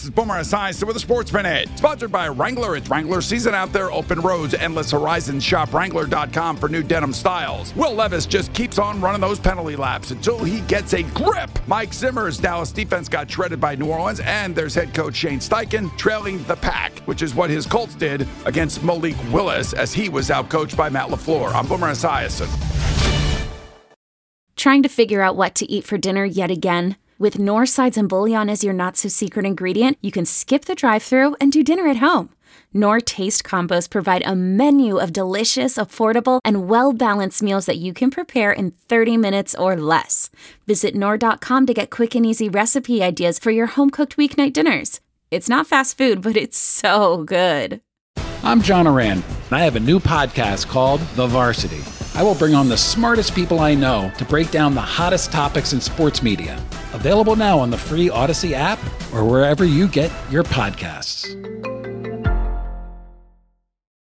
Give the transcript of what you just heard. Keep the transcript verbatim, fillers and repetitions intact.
is Boomer Esiason with a Sports Minute. Sponsored by Wrangler. It's Wrangler season out there. Open roads, endless horizons. Shop Wrangler dot com for new denim styles. Will Levis just keeps on running those penalty laps until he gets a grip. Mike Zimmer's Dallas defense got shredded by New Orleans, and there's head coach Shane Steichen trailing the pack, which is what his Colts did against Malik Willis as he was outcoached by Matt LaFleur. I'm Boomer Esiason. Trying to figure out what to eat for dinner yet again? With Knorr sides and bouillon as your not-so-secret ingredient, you can skip the drive-thru and do dinner at home. Knorr Taste Combos provide a menu of delicious, affordable, and well-balanced meals that you can prepare in thirty minutes or less. Visit Knorr dot com to get quick and easy recipe ideas for your home-cooked weeknight dinners. It's not fast food, but it's so good. I'm John Oran, and I have a new podcast called The Varsity. I will bring on the smartest people I know to break down the hottest topics in sports media. Available now on the free Odyssey app or wherever you get your podcasts.